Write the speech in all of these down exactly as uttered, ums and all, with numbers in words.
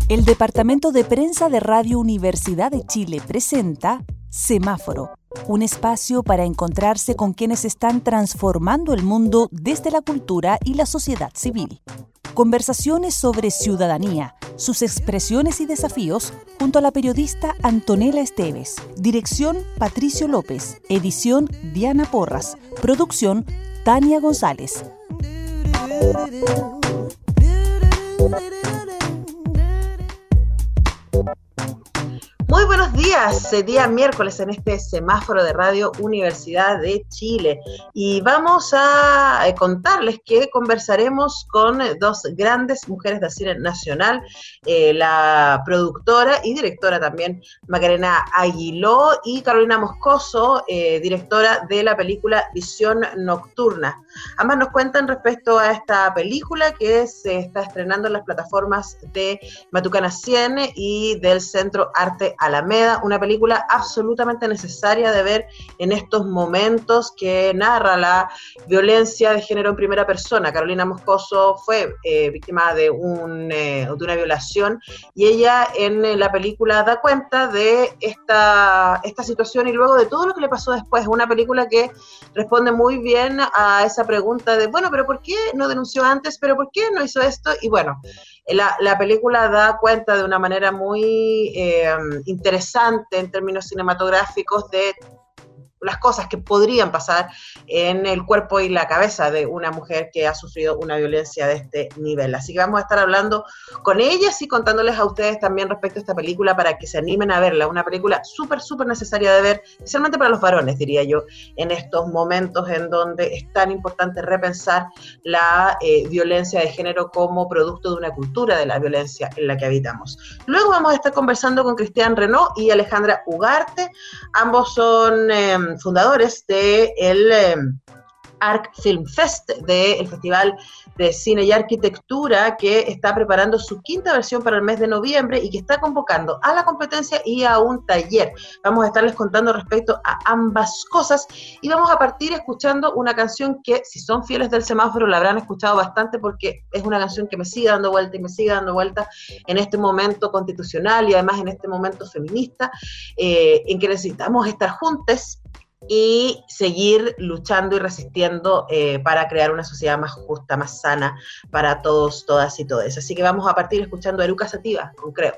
El Departamento de Prensa de Radio Universidad de Chile presenta Semáforo, un espacio para encontrarse con quienes están transformando el mundo desde la cultura y la sociedad civil. Conversaciones sobre ciudadanía, sus expresiones y desafíos, junto a la periodista Antonella Esteves. Dirección Patricio López. Edición Diana Porras. Producción Tania González. Muy buenos días, día miércoles en este semáforo de Radio Universidad de Chile, y vamos a contarles que conversaremos con dos grandes mujeres del cine nacional, eh, la productora y directora también Macarena Aguiló y Carolina Moscoso, eh, directora de la película Visión Nocturna. Ambas nos cuentan respecto a esta película que se está estrenando en las plataformas de Matucana cien y del Centro Arte Alameda, una película absolutamente necesaria de ver en estos momentos, que narra la violencia de género en primera persona. Carolina Moscoso fue eh, víctima de, un, eh, de una violación, y ella en la película da cuenta de esta, esta situación y luego de todo lo que le pasó después. Una película que responde muy bien a esa pregunta de, bueno, pero ¿por qué no denunció antes? ¿Pero por qué no hizo esto? Y bueno, La, la película da cuenta de una manera muy eh, interesante en términos cinematográficos de las cosas que podrían pasar en el cuerpo y la cabeza de una mujer que ha sufrido una violencia de este nivel. Así que vamos a estar hablando con ellas y contándoles a ustedes también respecto a esta película para que se animen a verla. Una película súper, súper necesaria de ver, especialmente para los varones, diría yo, en estos momentos en donde es tan importante repensar la eh, violencia de género como producto de una cultura de la violencia en la que habitamos. Luego vamos a estar conversando con Cristian Renaud y Alejandra Ugarte. Ambos son eh, fundadores del de eh, Arc Film Fest, del Festival de Cine y Arquitectura, que está preparando su quinta versión para el mes de noviembre y que está convocando a la competencia y a un taller. Vamos a estarles contando respecto a ambas cosas y vamos a partir escuchando una canción que, si son fieles del semáforo, la habrán escuchado bastante porque es una canción que me sigue dando vuelta y me sigue dando vuelta en este momento constitucional y además en este momento feminista, eh, en que necesitamos estar juntas y seguir luchando y resistiendo eh, para crear una sociedad más justa, más sana para todos, todas y todes. Así que vamos a partir escuchando a Eruca Sativa con Creo.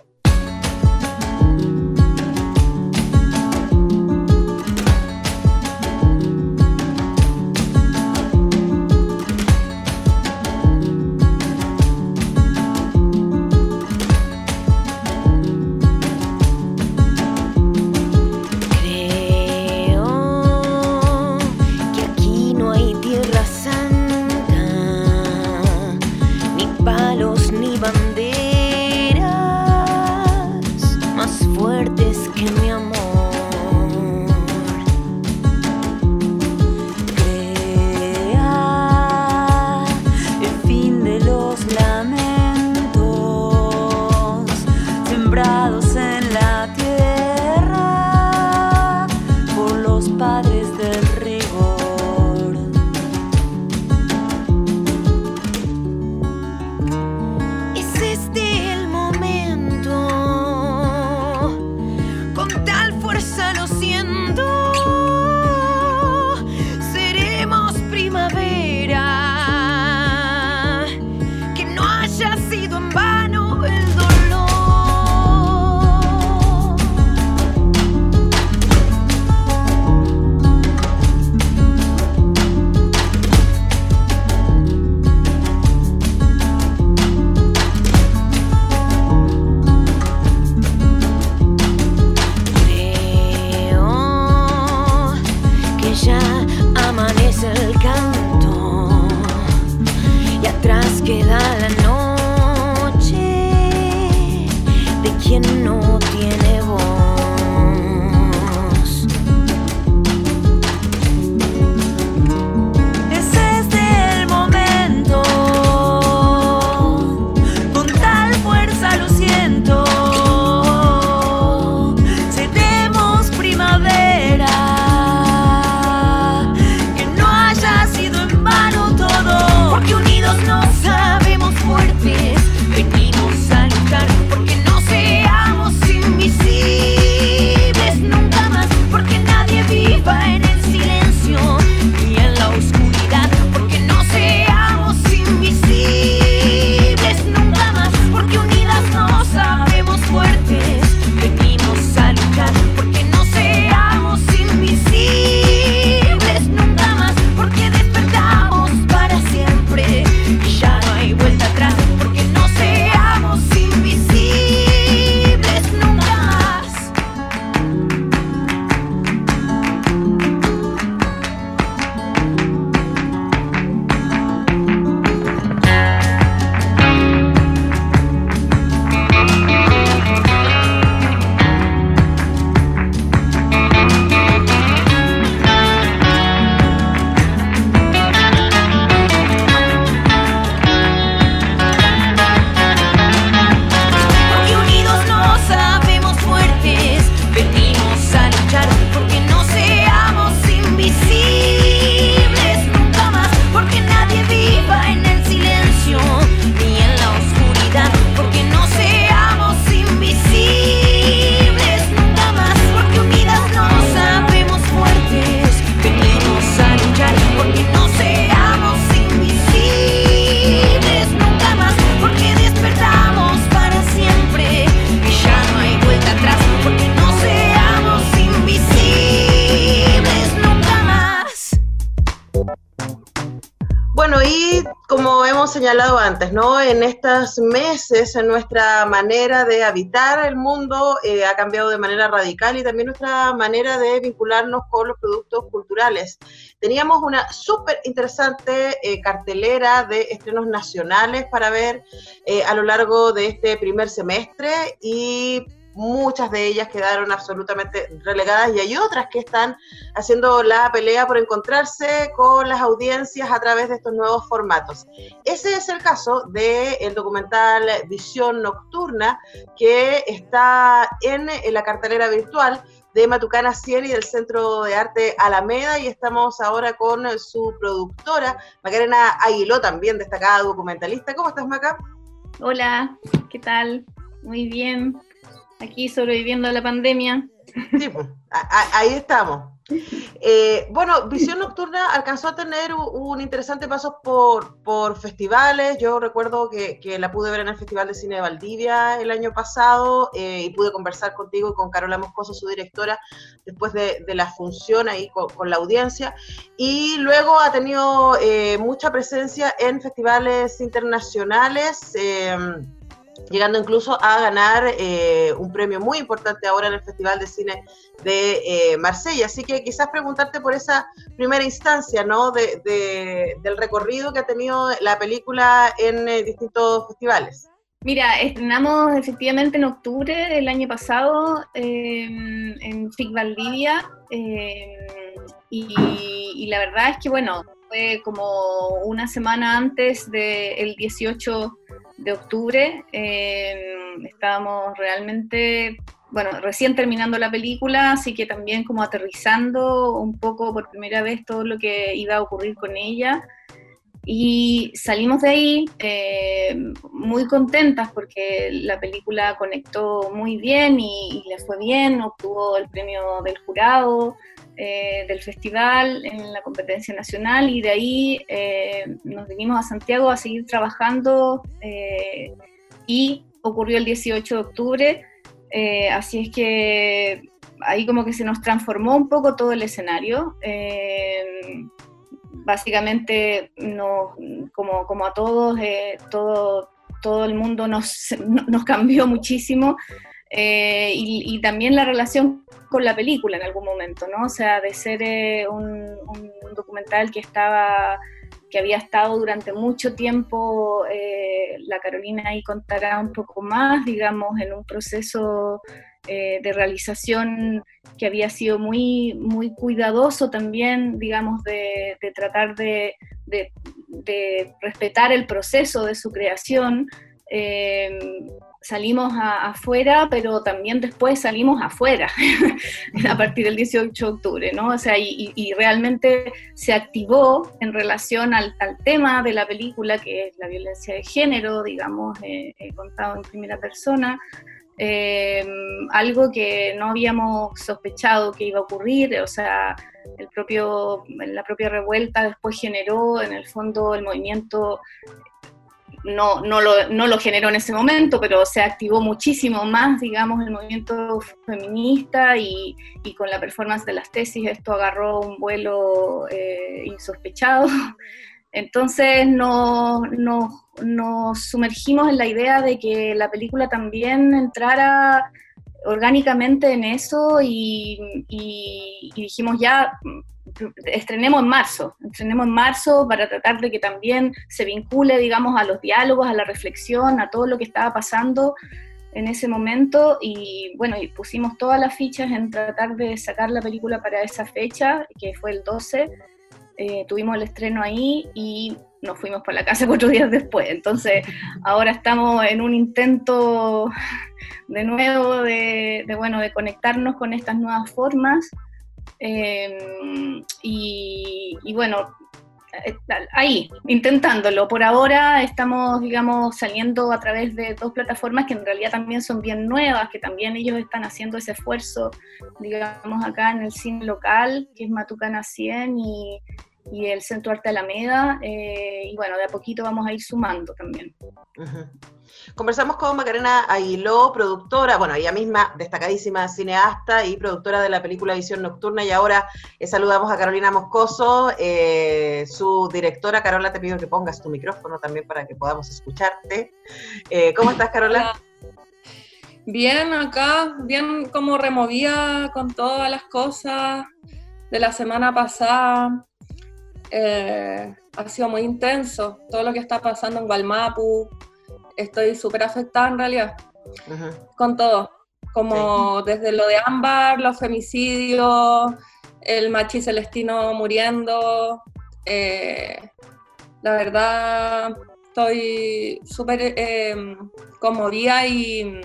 Porque unidos nos sabemos fuertes, venimos a luchar porque no señalado antes, ¿no? En estos meses nuestra manera de habitar el mundo eh, ha cambiado de manera radical y también nuestra manera de vincularnos con los productos culturales. Teníamos una súper interesante eh, cartelera de estrenos nacionales para ver eh, a lo largo de este primer semestre y muchas de ellas quedaron absolutamente relegadas y hay otras que están haciendo la pelea por encontrarse con las audiencias a través de estos nuevos formatos. Ese es el caso del documental Visión Nocturna, que está en, en la cartelera virtual de Matucana cien y del Centro de Arte Alameda, y estamos ahora con su productora, Macarena Aguiló, también destacada documentalista. ¿Cómo estás, Maca? Hola, ¿qué tal? Muy bien. Aquí sobreviviendo a la pandemia. Sí, pues, a, a, ahí estamos. Eh, bueno, Visión Nocturna alcanzó a tener un, un interesante paso por, por festivales. Yo recuerdo que, que la pude ver en el Festival de Cine de Valdivia el año pasado eh, y pude conversar contigo y con Carola Moscoso, su directora, después de, de la función ahí con, con la audiencia. Y luego ha tenido eh, mucha presencia en festivales internacionales, eh, llegando incluso a ganar eh, un premio muy importante ahora en el Festival de Cine de eh, Marsella. Así que quizás preguntarte por esa primera instancia, ¿no? De, de, del recorrido que ha tenido la película en eh, distintos festivales. Mira, estrenamos efectivamente en octubre del año pasado eh, en F I C Valdivia eh, y, y la verdad es que, bueno, fue como una semana antes del dieciocho de octubre, eh, estábamos realmente, bueno, recién terminando la película, así que también como aterrizando un poco por primera vez todo lo que iba a ocurrir con ella, y salimos de ahí eh, muy contentas porque la película conectó muy bien y, y le fue bien, obtuvo el premio del jurado, Eh, del festival en la competencia nacional, y de ahí eh, nos vinimos a Santiago a seguir trabajando eh, y ocurrió el dieciocho de octubre, eh, así es que ahí como que se nos transformó un poco todo el escenario. Eh, básicamente no, como, como a todos, eh, todo, todo el mundo nos, nos cambió muchísimo. Eh, y, y también la relación con la película en algún momento, ¿no? O sea, de ser eh, un, un documental que estaba, que había estado durante mucho tiempo, eh, la Carolina ahí contará un poco más, digamos, en un proceso eh, de realización que había sido muy, muy cuidadoso también, digamos, de, de tratar de, de, de respetar el proceso de su creación. Eh, salimos a, afuera, pero también después salimos afuera a partir del dieciocho de octubre, ¿no? O sea, y, y realmente se activó en relación al, al tema de la película, que es la violencia de género, digamos, eh, eh, contado en primera persona, eh, algo que no habíamos sospechado que iba a ocurrir. O sea, el propio, la propia revuelta después generó, en el fondo, el movimiento. No, no, lo, no lo generó en ese momento, pero se activó muchísimo más, digamos, el movimiento feminista, y, y con la performance de las tesis esto agarró un vuelo eh, insospechado. Entonces nos, nos, nos sumergimos en la idea de que la película también entrara orgánicamente en eso, y, y, y dijimos ya, estrenemos en marzo, estrenemos en marzo para tratar de que también se vincule, digamos, a los diálogos, a la reflexión, a todo lo que estaba pasando en ese momento. Y bueno, y pusimos todas las fichas en tratar de sacar la película para esa fecha, que fue el doce, eh, tuvimos el estreno ahí y nos fuimos para la casa cuatro días después. Entonces ahora estamos en un intento de nuevo de, de, bueno, de conectarnos con estas nuevas formas. Eh, y, y bueno, ahí, intentándolo. Por ahora estamos, digamos, saliendo a través de dos plataformas que en realidad también son bien nuevas, que también ellos están haciendo ese esfuerzo, digamos, acá en el cine local, que es Matucana cien, y, y el Centro Arte Alameda, eh, y bueno, de a poquito vamos a ir sumando también. Uh-huh. Conversamos con Macarena Aguiló, productora, bueno, ella misma destacadísima cineasta y productora de la película Visión Nocturna, y ahora eh, saludamos a Carolina Moscoso, eh, su directora. Carola, te pido que pongas tu micrófono también para que podamos escucharte. Eh, ¿Cómo estás, Carola? Bien, acá, bien como removida con todas las cosas de la semana pasada. Eh, ha sido muy intenso todo lo que está pasando en Gualmapu. Estoy súper afectada en realidad, uh-huh. con todo, como sí. Desde lo de Ámbar, los femicidios, el Machi Celestino muriendo. Eh, la verdad, estoy súper eh, conmovida y,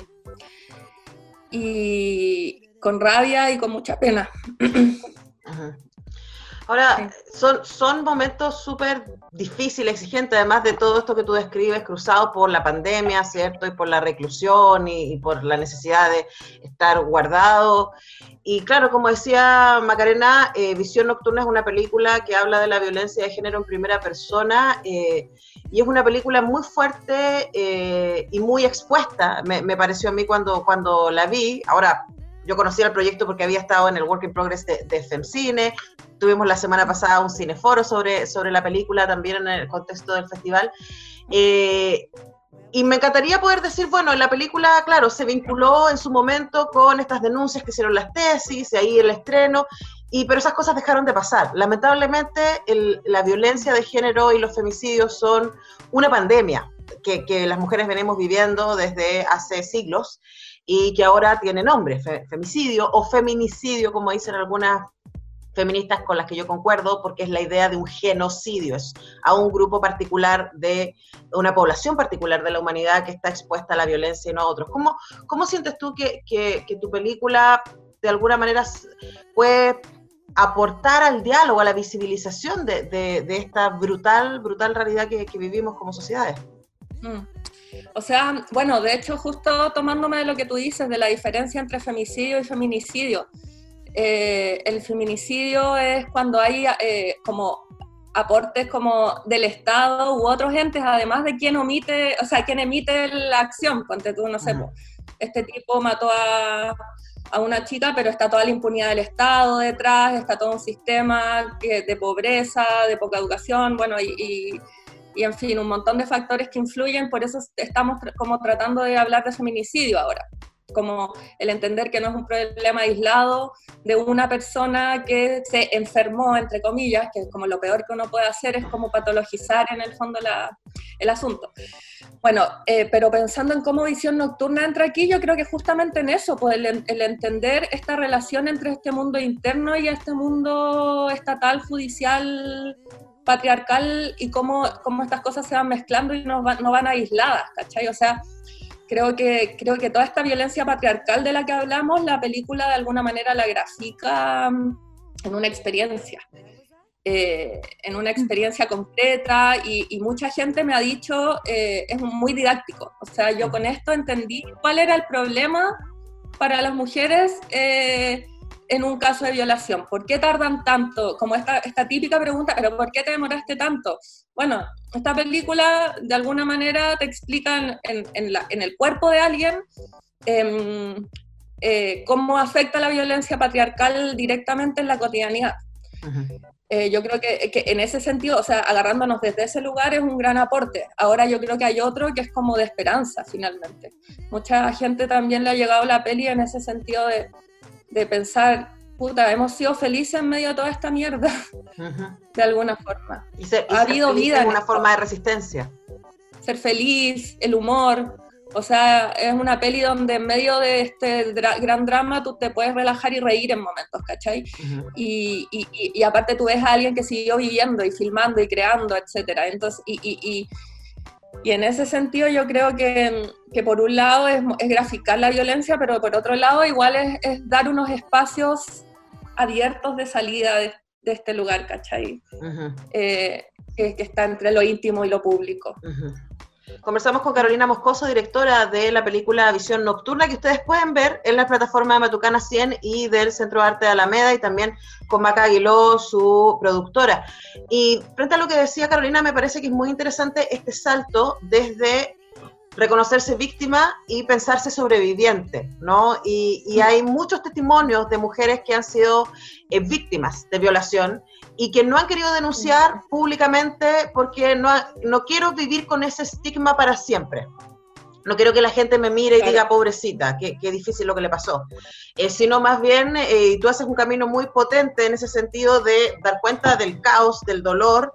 y con rabia y con mucha pena. Uh-huh. Ahora, son, son momentos súper difíciles, exigentes, además de todo esto que tú describes, cruzado por la pandemia, ¿cierto? Y por la reclusión y, y por la necesidad de estar guardado. Y claro, como decía Macarena, eh, Visión Nocturna es una película que habla de la violencia de género en primera persona, eh, y es una película muy fuerte eh, y muy expuesta, me, me pareció a mí cuando, cuando la vi. Ahora, yo conocía el proyecto porque había estado en el Work in Progress de, de FemCine. Tuvimos la semana pasada un cineforo sobre, sobre la película también en el contexto del festival. Eh, y me encantaría poder decir, bueno, la película, claro, se vinculó en su momento con estas denuncias que hicieron las tesis, y ahí el estreno, y, pero esas cosas dejaron de pasar. Lamentablemente, el, la violencia de género y los femicidios son una pandemia que, que las mujeres venimos viviendo desde hace siglos, y que ahora tiene nombre, fe, femicidio o feminicidio, como dicen algunas feministas con las que yo concuerdo, porque es la idea de un genocidio, es a un grupo particular de una población particular de la humanidad que está expuesta a la violencia y no a otros. ¿Cómo, cómo sientes tú que, que, que tu película de alguna manera puede aportar al diálogo, a la visibilización de, de, de esta brutal, brutal realidad que, que vivimos como sociedades? Mm. O sea, bueno, de hecho, justo tomándome de lo que tú dices, de la diferencia entre femicidio y feminicidio, eh, el feminicidio es cuando hay eh, como aportes como del Estado u otros entes, además de quien omite, o sea, quien emite la acción. Ponte tú, no sé, uh-huh. este tipo mató a, a una chica, pero está toda la impunidad del Estado detrás, está todo un sistema que, de pobreza, de poca educación, bueno, y... y y en fin, un montón de factores que influyen, por eso estamos tr- como tratando de hablar de feminicidio ahora, como el entender que no es un problema aislado de una persona que se enfermó, entre comillas, que es como lo peor que uno puede hacer, es como patologizar en el fondo la, el asunto. Bueno, eh, pero pensando en cómo Visión Nocturna entra aquí, yo creo que justamente en eso, pues el, el entender esta relación entre este mundo interno y este mundo estatal, judicial, patriarcal, y cómo, cómo estas cosas se van mezclando y no van, no van aisladas, ¿cachai? O sea, creo que, creo que toda esta violencia patriarcal de la que hablamos, la película de alguna manera la grafica en una experiencia, eh, en una experiencia concreta, y, y mucha gente me ha dicho, eh, es muy didáctico, o sea, yo con esto entendí cuál era el problema para las mujeres, eh, en un caso de violación. ¿Por qué tardan tanto? Como esta, esta típica pregunta, ¿pero por qué te demoraste tanto? Bueno, esta película de alguna manera te explica en, en, en, la, en el cuerpo de alguien eh, eh, cómo afecta la violencia patriarcal directamente en la cotidianidad. Uh-huh. Eh, yo creo que, que en ese sentido, o sea, agarrándonos desde ese lugar es un gran aporte. Ahora yo creo que hay otro que es como de esperanza, finalmente. Mucha gente también le ha llegado la peli en ese sentido de de pensar, puta, hemos sido felices en medio de toda esta mierda, uh-huh. de alguna forma. Y ser, y ha habido vida en una esto. forma de resistencia. Ser feliz, el humor, o sea, es una peli donde en medio de este dra- gran drama tú te puedes relajar y reír en momentos, ¿cachai? Uh-huh. Y, y, y, y aparte tú ves a alguien que siguió viviendo y filmando y creando, etcétera. Entonces, y, y, y Y en ese sentido yo creo que, que por un lado es, es graficar la violencia, pero por otro lado igual es, es dar unos espacios abiertos de salida de, de este lugar, ¿cachai? Uh-huh. Eh, que, que está entre lo íntimo y lo público. Uh-huh. Conversamos con Carolina Moscoso, directora de la película Visión Nocturna, que ustedes pueden ver en la plataforma de Matucana cien y del Centro de Arte de Alameda, y también con Maca Aguiló, su productora. Y frente a lo que decía Carolina, me parece que es muy interesante este salto desde reconocerse víctima y pensarse sobreviviente, ¿no? Y, y hay muchos testimonios de mujeres que han sido eh, víctimas de violación y que no han querido denunciar públicamente porque no, no quiero vivir con ese estigma para siempre. No quiero que la gente me mire y claro. diga, pobrecita, qué, qué difícil lo que le pasó. Eh, sino más bien, eh, tú haces un camino muy potente en ese sentido de dar cuenta del caos, del dolor,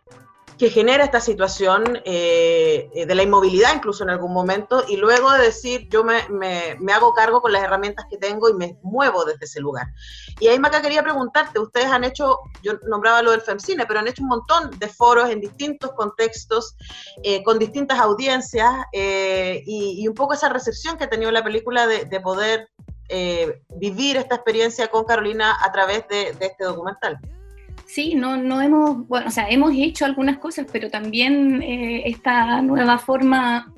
que genera esta situación eh, de la inmovilidad incluso en algún momento, y luego de decir, yo me, me, me hago cargo con las herramientas que tengo y me muevo desde ese lugar. Y ahí, Maca, quería preguntarte, ustedes han hecho, yo nombraba lo del FEMCINE, pero han hecho un montón de foros en distintos contextos, eh, con distintas audiencias, eh, y, y un poco esa recepción que ha tenido la película de, de poder eh, vivir esta experiencia con Carolina a través de, de este documental. Sí, no, no hemos, bueno, o sea, hemos hecho algunas cosas, pero también eh, esta nueva forma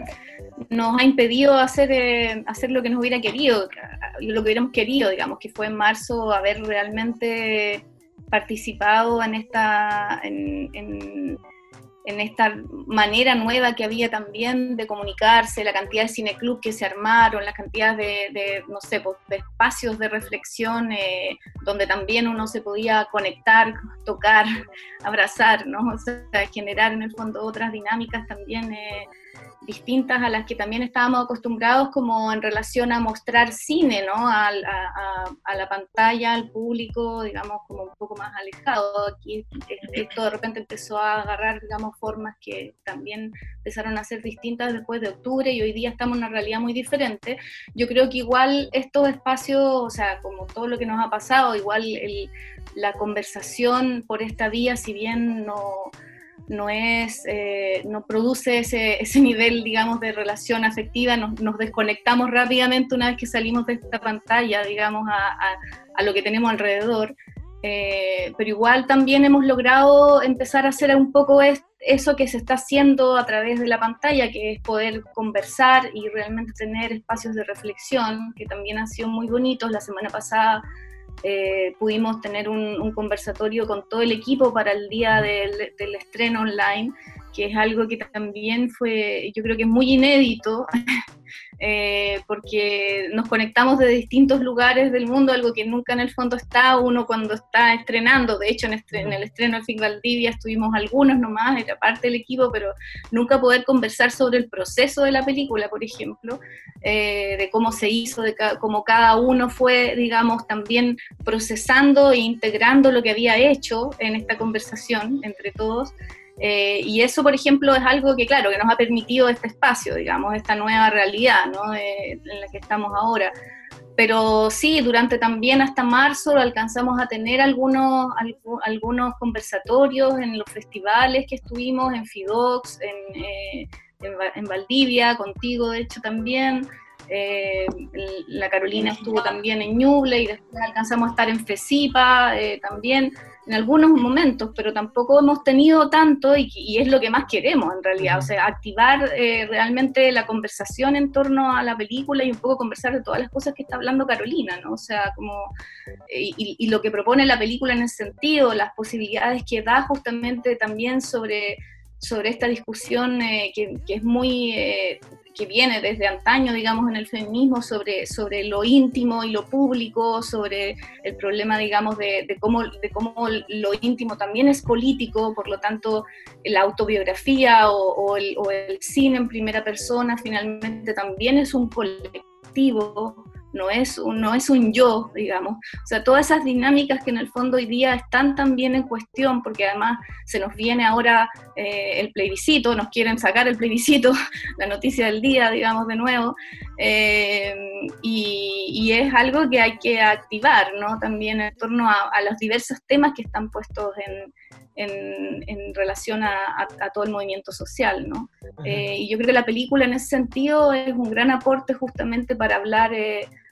nos ha impedido hacer, eh, hacer lo que nos hubiera querido, lo que hubiéramos querido, digamos, que fue en marzo haber realmente participado en esta, en, en, en esta manera nueva que había también de comunicarse, la cantidad de cineclub que se armaron, la cantidad de, de no sé, pues, de espacios de reflexión eh, donde también uno se podía conectar, tocar, abrazar, ¿no? O sea, generar en el fondo otras dinámicas también eh, distintas a las que también estábamos acostumbrados, como en relación a mostrar cine, ¿no? A, a, a la pantalla, al público, digamos, como un poco más alejado. Aquí esto de repente empezó a agarrar, digamos, formas que también empezaron a ser distintas después de octubre, y hoy día estamos en una realidad muy diferente. Yo creo que igual estos espacios, o sea, como todo lo que nos ha pasado, igual el, la conversación por esta vía, si bien no... no es, eh, no produce ese, ese nivel, digamos, de relación afectiva, nos, nos desconectamos rápidamente una vez que salimos de esta pantalla, digamos, a, a, a lo que tenemos alrededor, eh, pero igual también hemos logrado empezar a hacer un poco es, eso que se está haciendo a través de la pantalla, que es poder conversar y realmente tener espacios de reflexión, que también han sido muy bonitos. La semana pasada Eh, pudimos tener un, un conversatorio con todo el equipo para el día del, del estreno online, que es algo que también fue, yo creo que es muy inédito, eh, porque nos conectamos de distintos lugares del mundo, algo que nunca en el fondo está uno cuando está estrenando. De hecho, en, estre en el estreno de F I C Valdivia estuvimos algunos nomás, era parte del equipo, pero nunca poder conversar sobre el proceso de la película, por ejemplo, eh, de cómo se hizo, de ca cómo cada uno fue, digamos, también procesando e integrando lo que había hecho en esta conversación entre todos. Eh, y eso, por ejemplo, es algo que, claro, que nos ha permitido este espacio, digamos, esta nueva realidad, ¿no? eh, en la que estamos ahora. Pero sí, durante también hasta marzo alcanzamos a tener algunos, algu algunos conversatorios en los festivales que estuvimos, en FIDOX, en, eh, en, en Valdivia, contigo de hecho también. Eh, la Carolina estuvo también en Ñuble, y después alcanzamos a estar en FESIPA eh, también, en algunos momentos, pero tampoco hemos tenido tanto, y, y es lo que más queremos en realidad, o sea, activar eh, realmente la conversación en torno a la película y un poco conversar de todas las cosas que está hablando Carolina, ¿no? O sea, como, eh, y, y lo que propone la película en ese sentido, las posibilidades que da justamente también sobre, sobre esta discusión eh, que, que es muy... Eh, que viene desde antaño, digamos, en el feminismo, sobre, sobre lo íntimo y lo público, sobre el problema, digamos, de, de, cómo, de cómo lo íntimo también es político, por lo tanto, la autobiografía o, o, el, o el cine en primera persona finalmente también es un colectivo, no es, un, no es un yo, digamos. O sea, todas esas dinámicas que en el fondo hoy día están también en cuestión, porque además se nos viene ahora eh, el plebiscito, nos quieren sacar el plebiscito, la noticia del día, digamos, de nuevo, eh, y, y es algo que hay que activar, ¿no? También en torno a, a los diversos temas que están puestos en, en, en relación a, a, a todo el movimiento social, ¿no? Uh-huh. eh, y yo creo que la película en ese sentido es un gran aporte justamente para hablar... Eh,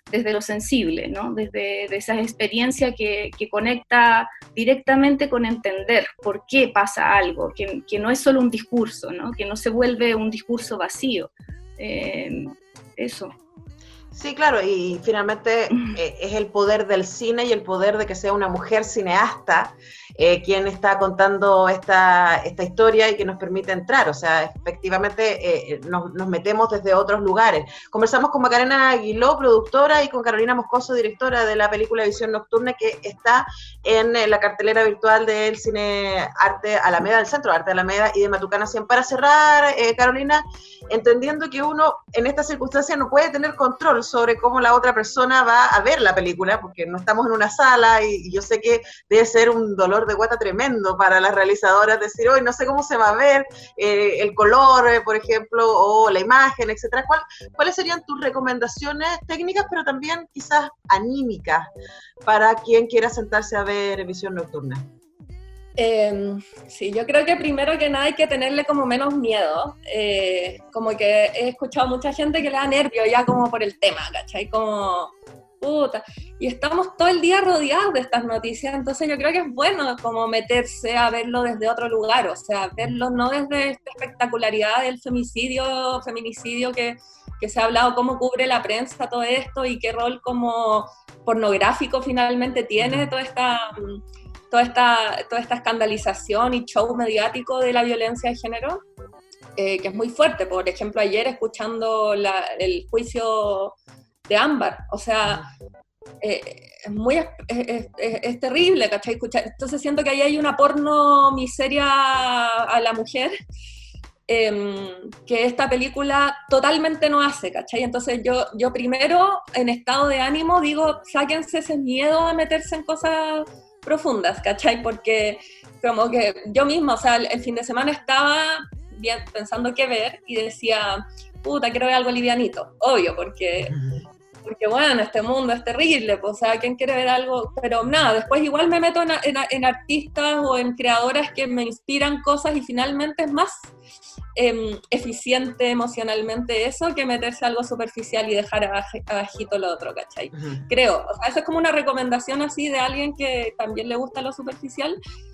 desde lo sensible, ¿no? Desde de esa experiencia que, que conecta directamente con entender por qué pasa algo, que, que no es solo un discurso, ¿no? Que no se vuelve un discurso vacío. Eh, eso. Sí, claro, y finalmente eh, es el poder del cine y el poder de que sea una mujer cineasta eh, quien está contando esta, esta historia y que nos permite entrar, o sea, efectivamente eh, nos, nos metemos desde otros lugares. Conversamos con Macarena Aguiló, productora, y con Carolina Moscoso, directora de la película Visión Nocturna, que está en eh, la cartelera virtual del Cine Arte Alameda, del Centro de Arte Alameda y de Matucana cien. Para cerrar, eh, Carolina, entendiendo que uno en estas circunstancias no puede tener control sobre cómo la otra persona va a ver la película, porque no estamos en una sala y, y yo sé que debe ser un dolor de guata tremendo para las realizadoras decir, hoy no sé cómo se va a ver eh, el color, eh, por ejemplo, o la imagen, etcétera. ¿Cuál, ¿Cuáles serían tus recomendaciones técnicas, pero también quizás anímicas para quien quiera sentarse a ver Visión Nocturna? Eh, sí, yo creo que primero que nada hay que tenerle como menos miedo, eh, como que he escuchado mucha gente que le da nervio ya como por el tema, ¿cachai? Como, puta, y estamos todo el día rodeados de estas noticias, entonces yo creo que es bueno como meterse a verlo desde otro lugar, o sea, verlo no desde esta espectacularidad del femicidio, feminicidio que, que se ha hablado, cómo cubre la prensa todo esto y qué rol como pornográfico finalmente tiene toda esta... Toda esta, toda esta escandalización y show mediático de la violencia de género, eh, que es muy fuerte. Por ejemplo, ayer escuchando la, el juicio de Ámbar, o sea, eh, es muy es, es, es, es terrible, ¿cachai? Escuchar. Entonces siento que ahí hay una porno miseria a la mujer, eh, que esta película totalmente no hace, ¿cachai? Entonces yo, yo primero, en estado de ánimo, digo, sáquense ese miedo a meterse en cosas profundas, ¿cachai? Porque como que yo misma, o sea, el, el fin de semana estaba bien, pensando qué ver y decía, puta, quiero ver algo livianito, obvio, porque, porque bueno, este mundo es terrible, pues, o sea, ¿quién quiere ver algo? Pero nada, después igual me meto en, en, en artistas o en creadoras que me inspiran cosas y finalmente es más eh, eficiente emocionalmente eso que meterse algo superficial y dejar abaj- abajito lo otro, ¿cachai? Uh-huh. Creo, o sea, eso es como una recomendación así de alguien que también le gusta lo superficial,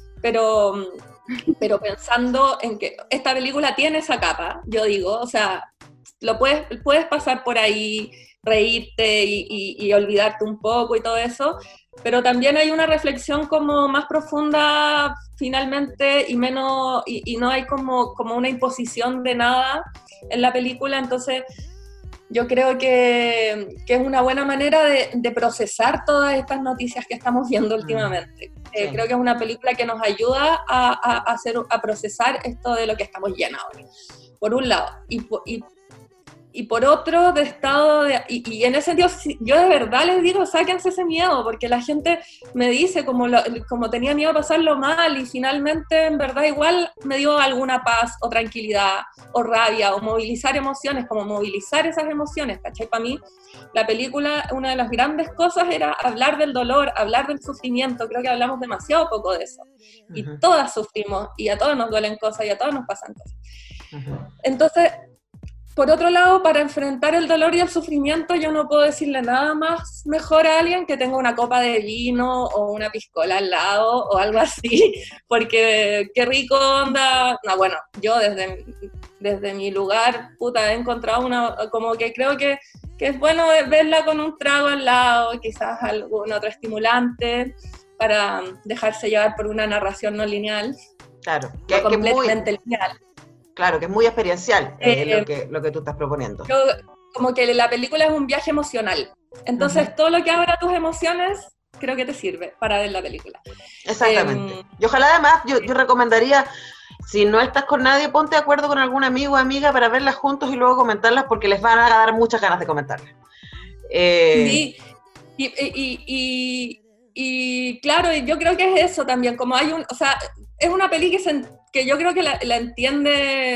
pero, pero pensando en que esta película tiene esa capa, yo digo, o sea, lo puedes, puedes pasar por ahí, reírte y, y, y olvidarte un poco y todo eso, pero también hay una reflexión como más profunda finalmente y menos y, y no hay como, como una imposición de nada en la película, entonces yo creo que, que es una buena manera de, de procesar todas estas noticias que estamos viendo últimamente. Sí. Eh, creo que es una película que nos ayuda a, a, a, hacer, a procesar esto de lo que estamos llenos ahora, por un lado, y, y y por otro, de estado de... Y, y en ese sentido, yo de verdad les digo, sáquense ese miedo, porque la gente me dice como, lo, como tenía miedo a pasarlo mal, y finalmente, en verdad, igual me dio alguna paz, o tranquilidad, o rabia, o movilizar emociones, como movilizar esas emociones, ¿cachai? Para mí, la película, una de las grandes cosas era hablar del dolor, hablar del sufrimiento, creo que hablamos demasiado poco de eso. Uh-huh. Y todas sufrimos, y a todos nos duelen cosas, y a todos nos pasan cosas. Uh-huh. Entonces... Por otro lado, para enfrentar el dolor y el sufrimiento, yo no puedo decirle nada más mejor a alguien que tenga una copa de vino o una piscola al lado o algo así, porque qué rico onda. No, bueno, yo desde, desde mi lugar, puta, he encontrado una, como que creo que, que es bueno verla con un trago al lado, quizás algún otro estimulante, para dejarse llevar por una narración no lineal. Claro, que, no completamente que muy... lineal. Claro, que es muy experiencial eh, eh, lo, que, lo que tú estás proponiendo. Yo, como que la película es un viaje emocional. Entonces, uh-huh. todo lo que abra tus emociones, creo que te sirve para ver la película. Exactamente. Eh, y ojalá además, yo, yo recomendaría, si no estás con nadie, ponte de acuerdo con algún amigo o amiga para verlas juntos y luego comentarlas, porque les van a dar muchas ganas de comentarlas. Eh, sí, y, y, y, y, y claro, yo creo que es eso también, como hay un, o sea, es una peli que se... que yo creo que la, la entiende,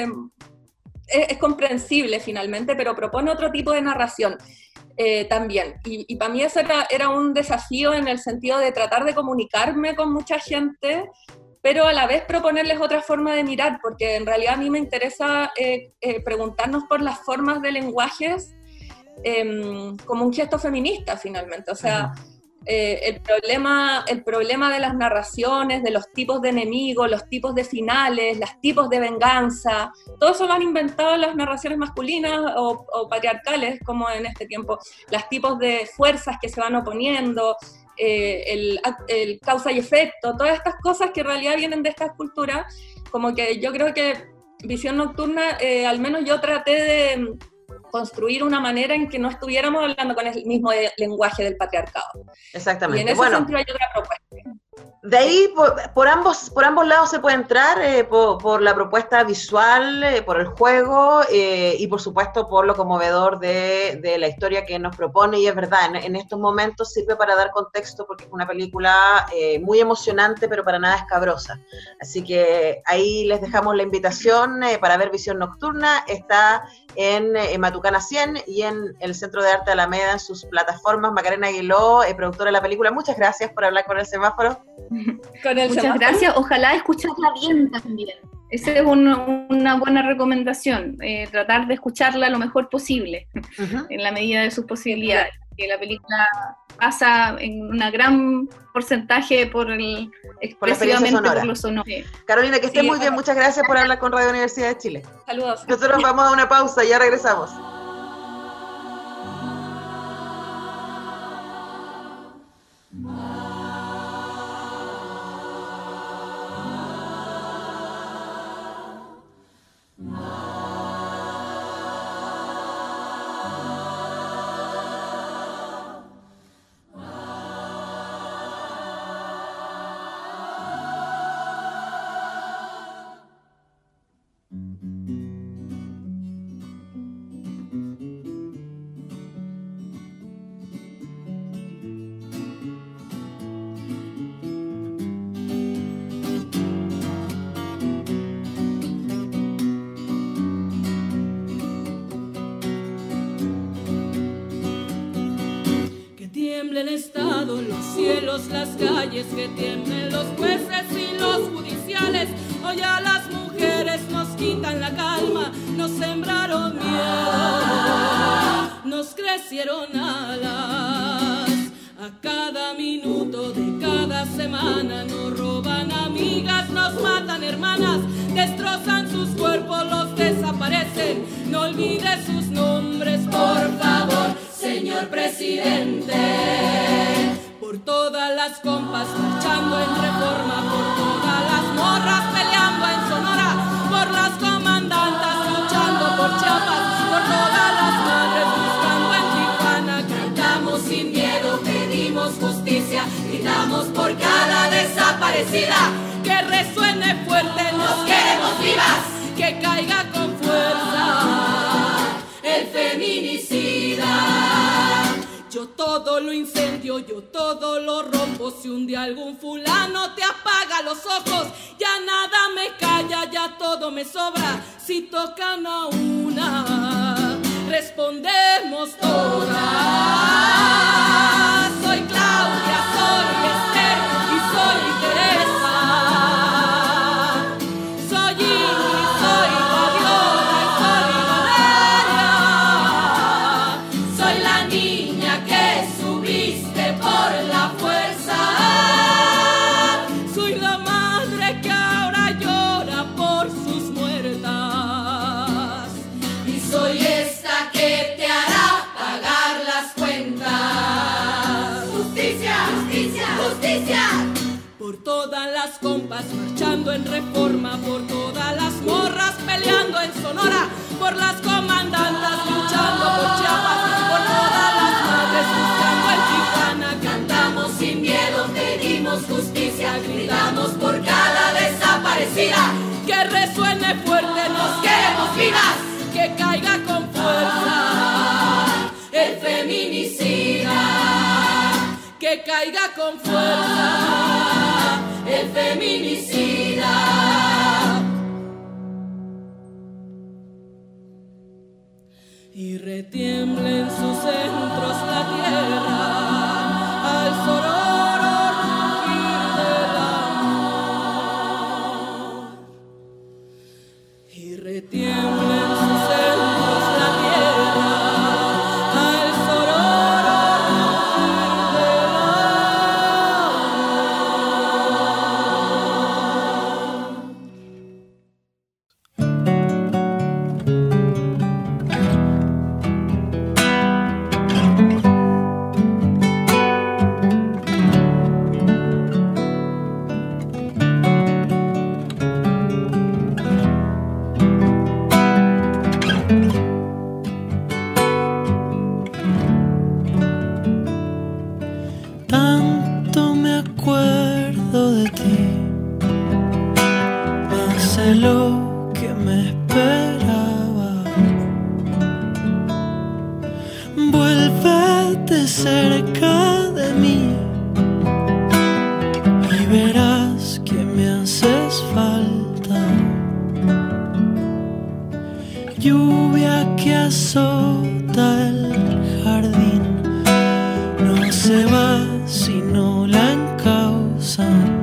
es, es comprensible finalmente, pero propone otro tipo de narración eh, también. Y, y para mí eso era, era un desafío en el sentido de tratar de comunicarme con mucha gente, pero a la vez proponerles otra forma de mirar, porque en realidad a mí me interesa eh, eh, preguntarnos por las formas de lenguajes eh, como un gesto feminista finalmente, o sea, eh, el, problema, el problema de las narraciones, de los tipos de enemigos, los tipos de finales, los tipos de venganza, todo eso lo han inventado las narraciones masculinas o, o patriarcales, como en este tiempo, los tipos de fuerzas que se van oponiendo, eh, el, el causa y efecto, todas estas cosas que en realidad vienen de estas culturas, como que yo creo que Visión Nocturna, eh, al menos yo traté de construir una manera en que no estuviéramos hablando con el mismo lenguaje del patriarcado. Exactamente. Y en ese bueno, sentido hay otra propuesta. De ahí, por, por, ambos, por ambos lados se puede entrar, eh, por, por la propuesta visual, eh, por el juego, eh, y por supuesto por lo conmovedor de, de la historia que nos propone, y es verdad, en, en estos momentos sirve para dar contexto porque es una película eh, muy emocionante, pero para nada escabrosa. Así que ahí les dejamos la invitación eh, para ver Visión Nocturna. Está en, en Matucana cien y en el Centro de Arte Alameda en sus plataformas. Macarena Aguiló, eh, productora de la película, muchas gracias por hablar con el semáforo. Con el Muchas semáforo. Gracias, ojalá escucharla bien también. Esa es un, una buena recomendación, eh, tratar de escucharla lo mejor posible, uh-huh. en la medida de sus posibilidades. Que la película pasa en un gran porcentaje por el expresivamente por, por los sonoros. Carolina, que esté sí, muy bien, muchas gracias por hablar con Radio Universidad de Chile. Saludos. Nosotros vamos a una pausa y ya regresamos. El Estado, los cielos, las calles, que tiemblen los jueces y los judiciales. Hoy a las mujeres nos quitan la calma, nos sembraron miedo, nos crecieron alas. A cada minuto de cada semana nos roban amigas, nos matan hermanas, destrozan sus cuerpos, los desaparecen. No olvide sus nombres, por favor, señor presidente. Por todas las compas marchando en Reforma, por todas las morras peleando en Sonora, por las comandantas luchando por Chiapas, por todas las madres buscando en Tijuana. Cantamos sin miedo, pedimos justicia, gritamos por cada desaparecida. Que resuene fuerte, nos queremos vivas, que caiga con fuerza el feminicida. Yo todo lo incendio, yo todo lo rompo. Si un día algún fulano te apaga los ojos, ya nada me calla, ya todo me sobra. Si tocan a una, respondemos todas. Soy Claudia, soy Esther y soy Teresa. Soy Ingrid, soy Fabiola y soy Valeria. Soy la niña que subiste por la fuerza. Soy la madre que ahora llora por sus muertas. Y soy esta que te hará pagar las cuentas. Justicia, justicia, justicia. Por todas las compas marchando en Reforma, por todas las morras peleando en Sonora, por las comandantas luchando por Chiapas, por todas las madres buscando en Tijuana. Cantamos sin miedo, pedimos justicia, gritamos por cada desaparecida. Que resuene fuerte, nos queremos vivas, que caiga con fuerza el feminicida. Que caiga con fuerza el feminicida. Y retiembla en sus centros la tierra al sororo rugir del amor. Y retiembla en sus centros la tierra Quédate cerca de mí y verás que me haces falta. Lluvia que azota el jardín, no se va si no la encausan.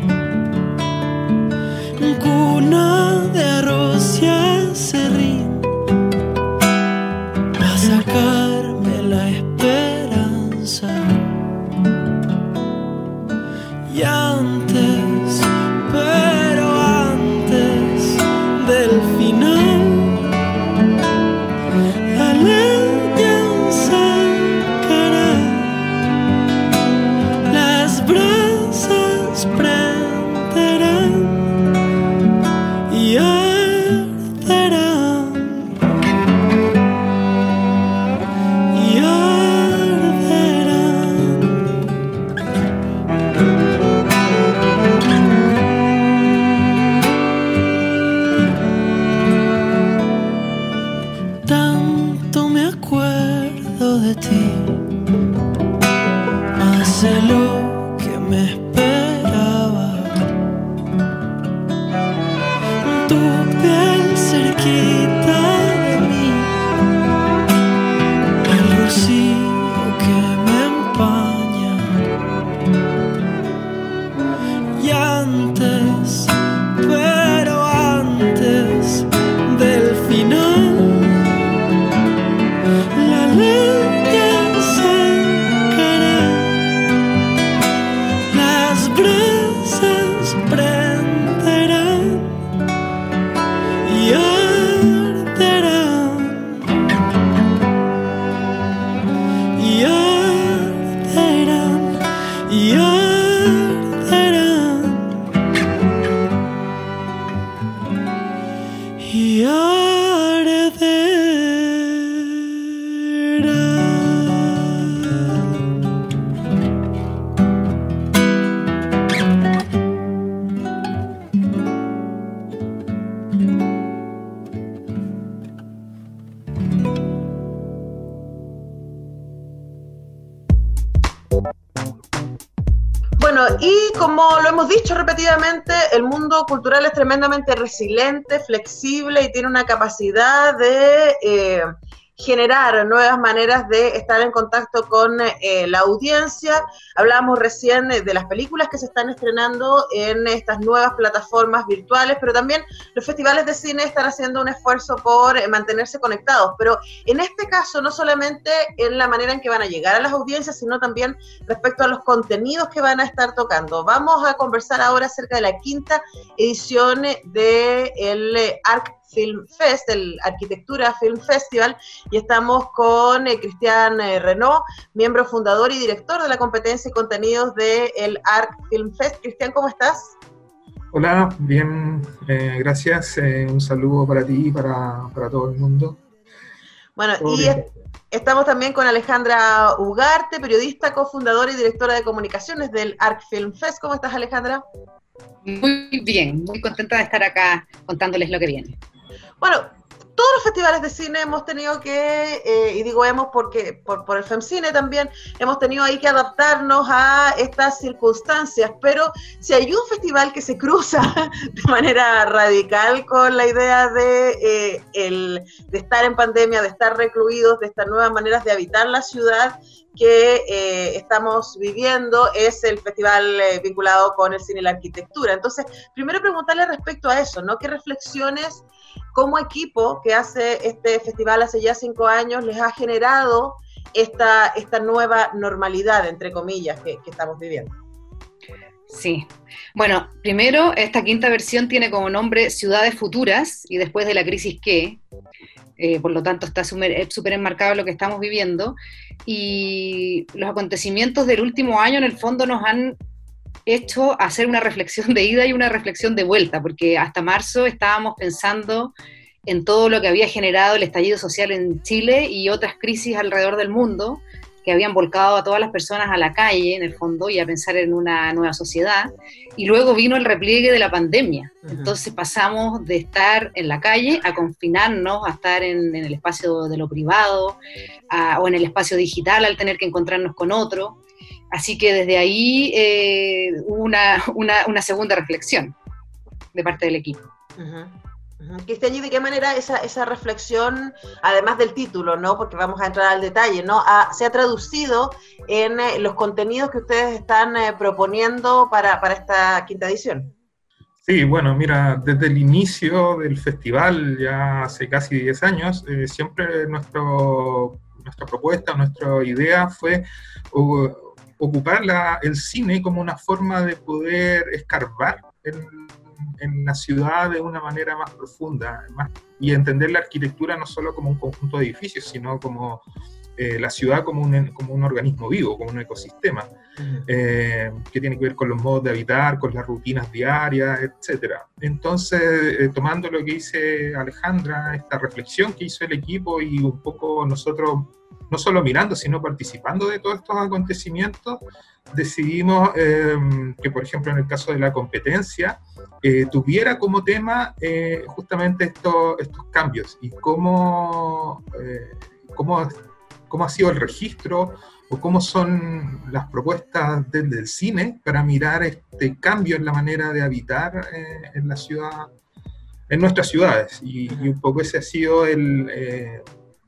Cuna de arroz y aserrín, va a sacarme la esperanza. Y antes, pero antes del final, la leña sacará, las brasas prenderán y arderán, y arderán. Tanto me acuerdo de ti, más de lo que me esperaba. Tu piel cerquita de mí, el rocío que me empaña. Y antes, pero antes del final, la leña sacará, las brasas prenderán y arderán, y arderán, y arderán, y arderán. Bueno, y como lo hemos dicho repetidamente, el mundo cultural es tremendamente resiliente, flexible y tiene una capacidad de eh, generar nuevas maneras de estar en contacto con eh, la audiencia. Hablábamos recién de las películas que se están estrenando en estas nuevas plataformas virtuales, pero también los festivales de cine están haciendo un esfuerzo por eh, mantenerse conectados, pero en este caso no solamente en la manera en que van a llegar a las audiencias, sino también respecto a los contenidos que van a estar tocando. Vamos a conversar ahora acerca de la quinta edición del eh, Arc Film Fest, el Arquitectura Film Festival, y estamos con eh, Cristian eh, Renaud, miembro fundador y director de la competencia y contenidos del Arc Film Fest. Cristian, ¿cómo estás? Hola, bien, eh, gracias. Eh, un saludo para ti y para, para todo el mundo. Bueno, y es, estamos también con Alejandra Ugarte, periodista, cofundadora y directora de comunicaciones del Arc Film Fest. ¿Cómo estás, Alejandra? Muy bien, muy contenta de estar acá contándoles lo que viene. Bueno, todos los festivales de cine hemos tenido que, eh, y digo hemos porque por, por el FemCine también, hemos tenido ahí que adaptarnos a estas circunstancias, pero si hay un festival que se cruza de manera radical con la idea de, eh, el, de estar en pandemia, de estar recluidos, de estas nuevas maneras de habitar la ciudad que eh, estamos viviendo, es el festival eh, vinculado con el cine y la arquitectura. Entonces, primero preguntarle respecto a eso, ¿no? ¿Qué reflexiones como equipo que hace este festival hace ya cinco años les ha generado esta, esta nueva normalidad, entre comillas, que, que estamos viviendo? Sí, bueno, primero esta quinta versión tiene como nombre Ciudades Futuras y después de la crisis ¿qué? Eh, por lo tanto está súper enmarcado en lo que estamos viviendo, y los acontecimientos del último año en el fondo nos han hecho hacer una reflexión de ida y una reflexión de vuelta, porque hasta marzo estábamos pensando en todo lo que había generado el estallido social en Chile y otras crisis alrededor del mundo, que que habían volcado a todas las personas a la calle, en el fondo, y a pensar en una nueva sociedad, y luego vino el repliegue de la pandemia. Uh-huh. Entonces pasamos de estar en la calle a confinarnos, a estar en, en el espacio de lo privado, a, o en el espacio digital al tener que encontrarnos con otro. Así que desde ahí eh, hubo una, una, una segunda reflexión de parte del equipo. Uh-huh. Cristian, ¿y de qué manera esa, esa reflexión, además del título, ¿no? Porque vamos a entrar al detalle, ¿no? A, se ha traducido en eh, los contenidos que ustedes están eh, proponiendo para, para esta quinta edición? Sí, bueno, mira, desde el inicio del festival, ya hace casi diez años, eh, siempre nuestro, nuestra propuesta, nuestra idea fue uh, ocupar la, el cine como una forma de poder escarbar el en la ciudad de una manera más profunda, más, y entender la arquitectura no solo como un conjunto de edificios, sino como eh, la ciudad como un, como un organismo vivo, como un ecosistema, uh-huh. eh, que tiene que ver con los modos de habitar, con las rutinas diarias, etcétera. Entonces, eh, tomando lo que dice Alejandra, esta reflexión que hizo el equipo y un poco nosotros, no solo mirando, sino participando de todos estos acontecimientos, decidimos eh, que, por ejemplo, en el caso de la competencia, eh, tuviera como tema eh, justamente esto, estos cambios y cómo, eh, cómo, cómo ha sido el registro o cómo son las propuestas del, del cine para mirar este cambio en la manera de habitar eh, en la ciudad, en nuestras ciudades. Y, y un poco ese ha sido el... Eh,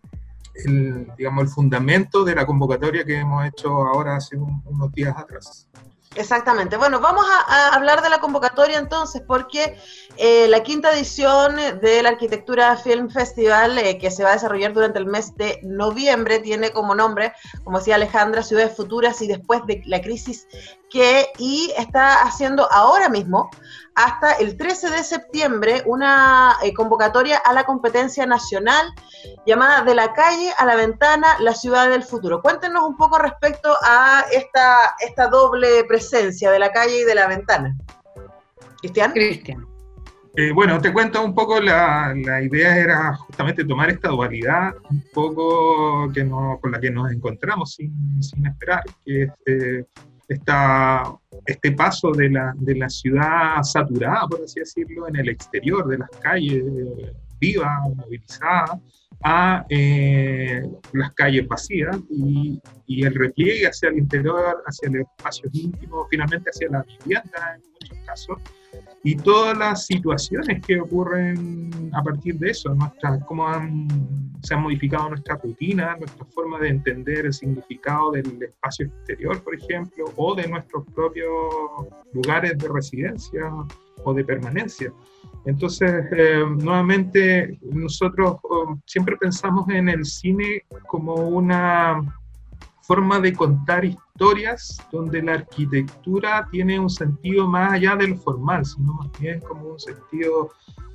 El, digamos, el fundamento de la convocatoria que hemos hecho ahora hace un, unos días atrás. Exactamente. Bueno, vamos a, a hablar de la convocatoria entonces, porque eh, la quinta edición de la Arquitectura Film Festival, eh, que se va a desarrollar durante el mes de noviembre, tiene como nombre, como decía Alejandra, Ciudades Futuras y después de la crisis que, y está haciendo ahora mismo, hasta el trece de septiembre, una eh, convocatoria a la competencia nacional llamada De la calle a la ventana, la ciudad del futuro. Cuéntenos un poco respecto a esta, esta doble presencia de la calle y de la ventana. ¿Cristian? Cristian. Eh, bueno, te cuento un poco, la, la idea era justamente tomar esta dualidad un poco que no, con la que nos encontramos sin, sin esperar, que es eh, esta, este paso de la, de la ciudad saturada, por así decirlo, en el exterior, de las calles eh, vivas, movilizadas, a eh, las calles vacías y, y el repliegue hacia el interior, hacia los espacios íntimos, finalmente hacia la vivienda en muchos casos, y todas las situaciones que ocurren a partir de eso, nuestra, cómo han, se han modificado nuestra rutina, nuestra forma de entender el significado del espacio exterior, por ejemplo, o de nuestros propios lugares de residencia o de permanencia. Entonces, eh, nuevamente, nosotros oh, siempre pensamos en el cine como una forma de contar historias donde la arquitectura tiene un sentido más allá de lo formal, sino más bien como un sentido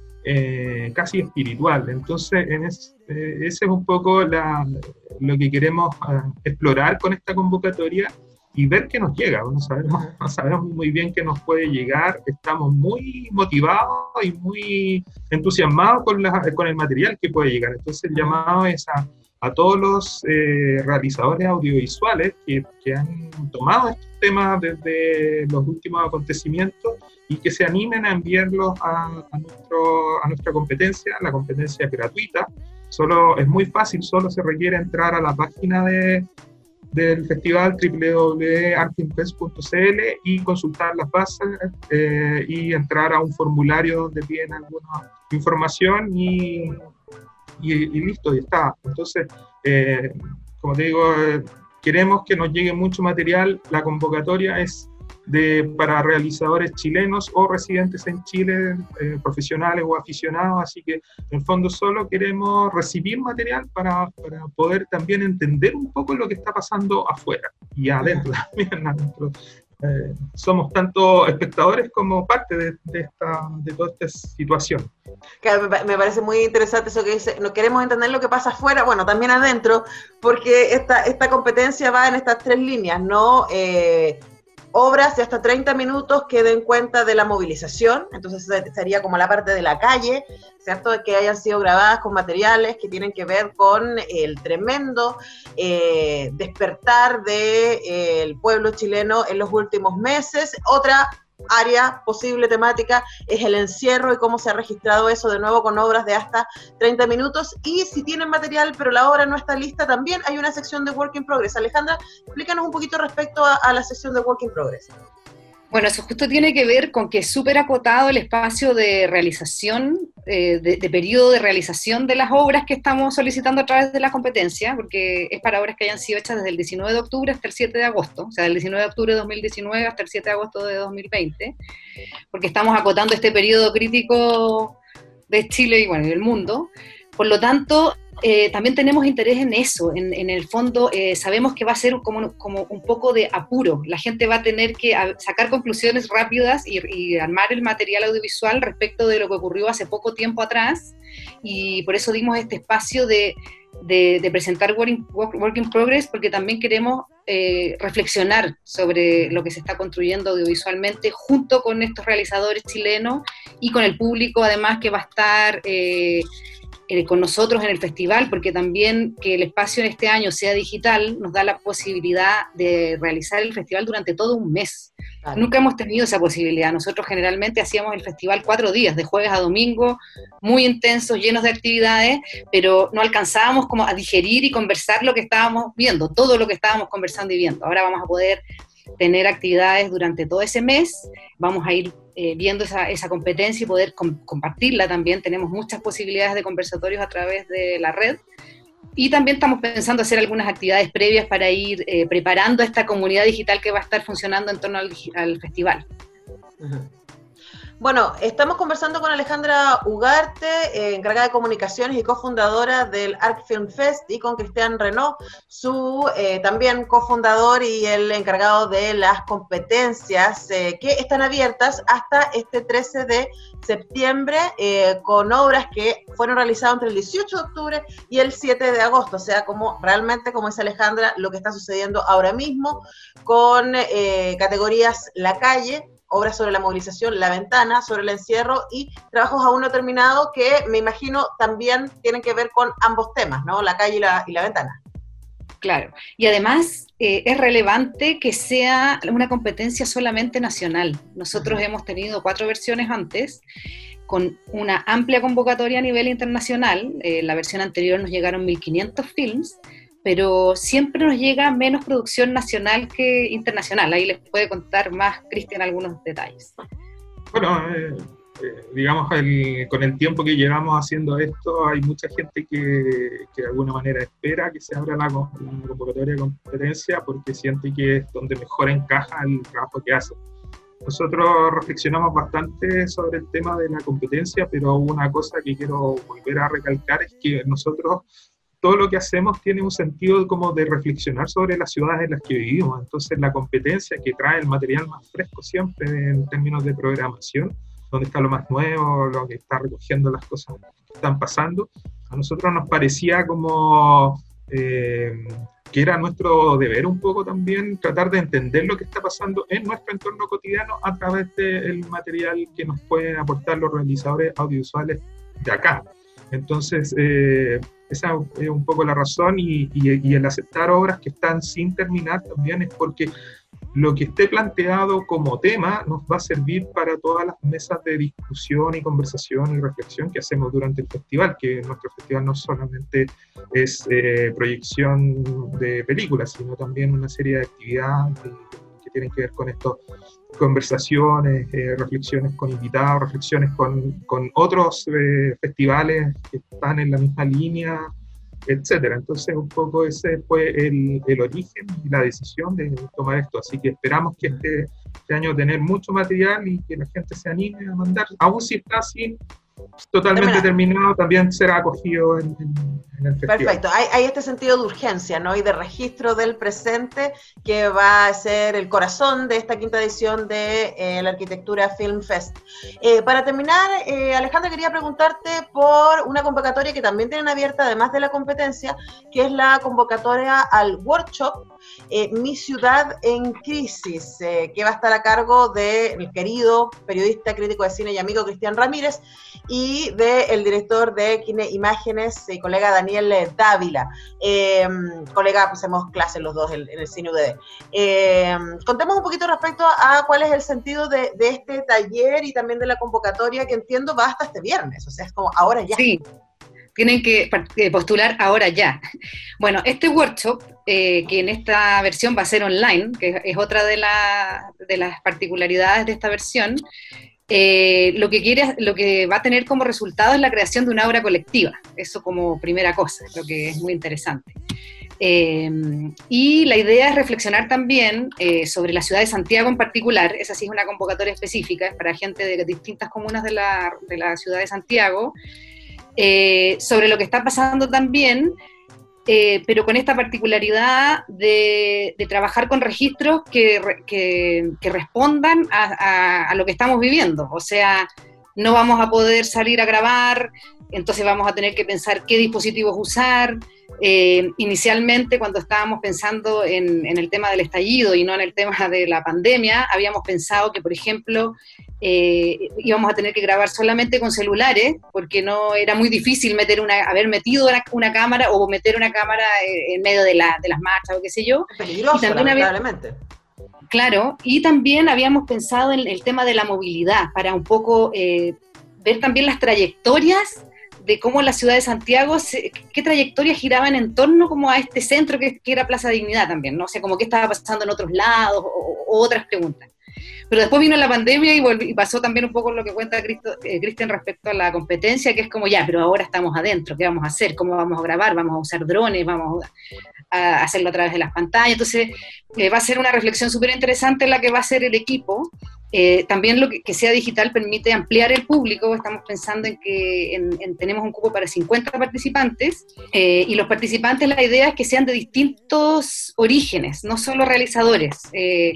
eh, casi espiritual. Entonces, en es, eh, ese es un poco la, lo que queremos uh, explorar con esta convocatoria y ver qué nos llega. No sabemos, no sabemos muy bien qué nos puede llegar, estamos muy motivados y muy entusiasmados con, la, con el material que puede llegar. Entonces el llamado es a, a todos los eh, realizadores audiovisuales que, que han tomado estos temas desde los últimos acontecimientos y que se animen a enviarlos a, a, nuestro, a nuestra competencia. La competencia es gratuita, solo, es muy fácil, solo se requiere entrar a la página de del festival doble u doble u doble punto artfilmfest punto c l y consultar las bases eh, y entrar a un formulario donde piden alguna información y, y, y listo, y está. Entonces, eh, como te digo, eh, queremos que nos llegue mucho material. La convocatoria es de, para realizadores chilenos o residentes en Chile, eh, profesionales o aficionados, así que en el fondo solo queremos recibir material para, para poder también entender un poco lo que está pasando afuera y adentro también. Adentro. Eh, somos tanto espectadores como parte de, de, esta, de toda esta situación. Claro, me parece muy interesante eso que dice, no queremos entender lo que pasa afuera, bueno, también adentro, porque esta, esta competencia va en estas tres líneas, ¿no? Eh, obras de hasta treinta minutos que den cuenta de la movilización, entonces estaría como la parte de la calle, ¿cierto? Que hayan sido grabadas con materiales que tienen que ver con el tremendo eh, despertar del de, eh, pueblo chileno en los últimos meses. Otra área posible temática es el encierro y cómo se ha registrado eso, de nuevo con obras de hasta treinta minutos, y si tienen material pero la obra no está lista, también hay una sección de Work in Progress. Alejandra, explícanos un poquito respecto a, a la sección de Work in Progress. Bueno, eso justo tiene que ver con que es súper acotado el espacio de realización, eh, de, de periodo de realización de las obras que estamos solicitando a través de la competencia, porque es para obras que hayan sido hechas desde el diecinueve de octubre hasta el siete de agosto, o sea, del diecinueve de octubre de dos mil diecinueve hasta el siete de agosto de dos mil veinte, porque estamos acotando este periodo crítico de Chile y, bueno, y del mundo. Por lo tanto, eh, también tenemos interés en eso, en, en el fondo eh, sabemos que va a ser como, como un poco de apuro, la gente va a tener que a, sacar conclusiones rápidas y, y armar el material audiovisual respecto de lo que ocurrió hace poco tiempo atrás, y por eso dimos este espacio de, de, de presentar work in, work, work in Progress, porque también queremos eh, reflexionar sobre lo que se está construyendo audiovisualmente junto con estos realizadores chilenos y con el público además que va a estar Eh, Eh, con nosotros en el festival, porque también que el espacio en este año sea digital nos da la posibilidad de realizar el festival durante todo un mes. Claro. Nunca hemos tenido esa posibilidad. Nosotros generalmente hacíamos el festival cuatro días, de jueves a domingo, muy intensos, llenos de actividades, pero no alcanzábamos como a digerir y conversar lo que estábamos viendo, todo lo que estábamos conversando y viendo. Ahora vamos a poder tener actividades durante todo ese mes, vamos a ir eh, viendo esa, esa competencia y poder com- compartirla también. Tenemos muchas posibilidades de conversatorios a través de la red, y también estamos pensando hacer algunas actividades previas para ir eh, preparando esta comunidad digital que va a estar funcionando en torno al, al festival. Uh-huh. Bueno, estamos conversando con Alejandra Ugarte, eh, encargada de comunicaciones y cofundadora del Arc Film Fest, y con Cristian Renaud, su eh, también cofundador y el encargado de las competencias eh, que están abiertas hasta este trece de septiembre, eh, con obras que fueron realizadas entre el dieciocho de octubre y el siete de agosto, o sea, como realmente, como dice Alejandra, lo que está sucediendo ahora mismo con eh, categorías La Calle, obras sobre la movilización, La Ventana, sobre el encierro, y trabajos aún no terminados que me imagino también tienen que ver con ambos temas, ¿no? La Calle y la, y la Ventana. Claro, y además eh, es relevante que sea una competencia solamente nacional. Nosotros hemos tenido cuatro versiones antes, con una amplia convocatoria a nivel internacional. Eh, la versión anterior nos llegaron mil quinientos films, pero siempre nos llega menos producción nacional que internacional. Ahí les puede contar más Cristian algunos detalles. Bueno, eh, eh, digamos, el, con el tiempo que llevamos haciendo esto, hay mucha gente que, que de alguna manera espera que se abra la, la convocatoria de competencia, porque siente que es donde mejor encaja el trabajo que hace. Nosotros reflexionamos bastante sobre el tema de la competencia, pero una cosa que quiero volver a recalcar es que nosotros, todo lo que hacemos tiene un sentido como de reflexionar sobre las ciudades en las que vivimos. Entonces la competencia que trae el material más fresco siempre en términos de programación, donde está lo más nuevo, lo que está recogiendo las cosas que están pasando, a nosotros nos parecía como eh, que era nuestro deber un poco también tratar de entender lo que está pasando en nuestro entorno cotidiano a través del material que nos pueden aportar los realizadores audiovisuales de acá. Entonces, eh, esa es un poco la razón, y, y, y el aceptar obras que están sin terminar también es porque lo que esté planteado como tema nos va a servir para todas las mesas de discusión y conversación y reflexión que hacemos durante el festival, que nuestro festival no solamente es eh, proyección de películas, sino también una serie de actividades que tienen que ver con esto, conversaciones, eh, reflexiones con invitados, reflexiones con, con otros eh, festivales que están en la misma línea, etcétera. Entonces, un poco ese fue el, el origen y la decisión de tomar esto. Así que esperamos que este, este año tener mucho material y que la gente se anime a mandar, aún si está sin totalmente terminado, también será acogido en, en, en el festival. Perfecto, hay, hay este sentido de urgencia, ¿no? Y de registro del presente que va a ser el corazón de esta quinta edición de eh, la Arquitectura Film Fest. Eh, para terminar, eh, Alejandra, quería preguntarte por una convocatoria que también tienen abierta, además de la competencia, que es la convocatoria al workshop eh, Mi Ciudad en Crisis, eh, que va a estar a cargo del querido periodista, crítico de cine y amigo Cristian Ramírez, y del director de Kine Imágenes y colega Daniel Dávila. Eh, colega, pues hacemos clases los dos en, en el Cine U D D. Eh, contemos un poquito respecto a cuál es el sentido de, de este taller y también de la convocatoria, que entiendo va hasta este viernes, o sea, es como ahora ya. Sí, tienen que postular ahora ya. Bueno, este workshop, eh, que en esta versión va a ser online, que es otra de, la, de las particularidades de esta versión, Eh, lo que quiere, lo que va a tener como resultado es la creación de una obra colectiva, eso como primera cosa, lo que es muy interesante. Eh, y la idea es reflexionar también eh, sobre la ciudad de Santiago en particular. Esa sí es una convocatoria específica, es para gente de distintas comunas de la, de la ciudad de Santiago, eh, sobre lo que está pasando también, Eh, pero con esta particularidad de, de trabajar con registros que, que, que respondan a, a, a lo que estamos viviendo. O sea, no vamos a poder salir a grabar, entonces vamos a tener que pensar qué dispositivos usar. Eh, inicialmente, cuando estábamos pensando en, en el tema del estallido y no en el tema de la pandemia, habíamos pensado que, por ejemplo, eh, íbamos a tener que grabar solamente con celulares, porque no era muy difícil meter una, haber metido una, una cámara o meter una cámara en medio de, la, de las marchas o qué sé yo. Peligroso, y también lamentablemente. Había, claro, y también habíamos pensado en el tema de la movilidad, para un poco eh, ver también las trayectorias de cómo la ciudad de Santiago, se, qué trayectorias giraban en torno como a este centro que, que era Plaza Dignidad también, ¿no? O sea, como qué estaba pasando en otros lados, o, o otras preguntas. Pero después vino la pandemia y, volví, y pasó también un poco lo que cuenta Cristian eh, respecto a la competencia, que es como ya, pero ahora estamos adentro, ¿qué vamos a hacer? ¿Cómo vamos a grabar? ¿Vamos a usar drones? ¿Vamos a, a hacerlo a través de las pantallas? Entonces, eh, va a ser una reflexión súper interesante la que va a hacer el equipo. Eh, también lo que, que sea digital permite ampliar el público. Estamos pensando en que en, en, tenemos un cupo para cincuenta participantes, eh, y los participantes, la idea es que sean de distintos orígenes, no solo realizadores. Eh,